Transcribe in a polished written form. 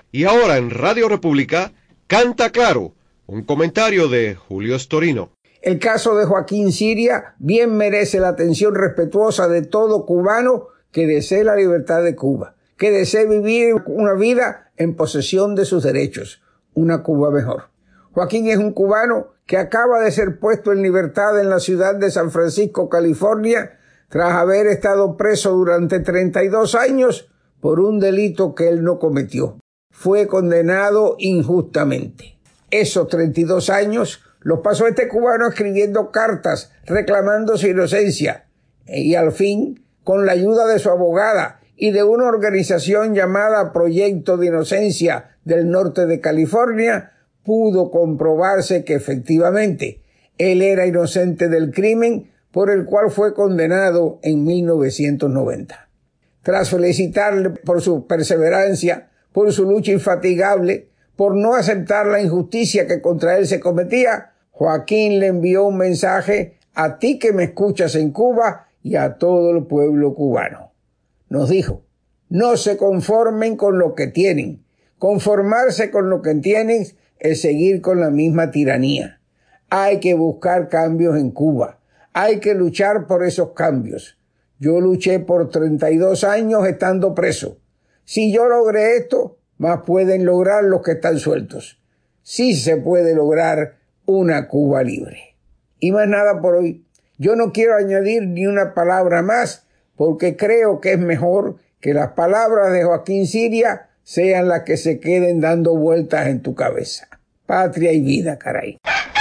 Y ahora en Radio República, Canta Claro, un comentario de Julio Storino. El caso de Joaquín Siria bien merece la atención respetuosa de todo cubano que desee la libertad de Cuba, que desee vivir una vida en posesión de sus derechos, una Cuba mejor. Joaquín es un cubano que acaba de ser puesto en libertad en la ciudad de San Francisco, California, tras haber estado preso durante 32 años por un delito que él no cometió. Fue condenado injustamente. Esos 32 años los pasó este cubano escribiendo cartas reclamando su inocencia y al fin, con la ayuda de su abogada y de una organización llamada Proyecto de Inocencia del norte de California, pudo comprobarse que efectivamente él era inocente del crimen por el cual fue condenado en 1990. Tras felicitarle por su perseverancia, por su lucha infatigable, por no aceptar la injusticia que contra él se cometía, Joaquín le envió un mensaje a ti que me escuchas en Cuba y a todo el pueblo cubano. Nos dijo, no se conformen con lo que tienen. Conformarse con lo que tienen es seguir con la misma tiranía. Hay que buscar cambios en Cuba. Hay que luchar por esos cambios. Yo luché por 32 años estando preso. Si yo logré esto, más pueden lograr los que están sueltos. Sí se puede lograr una Cuba libre. Y más nada por hoy. Yo no quiero añadir ni una palabra más porque creo que es mejor que las palabras de Joaquín Siria sean las que se queden dando vueltas en tu cabeza. Patria y vida, caray.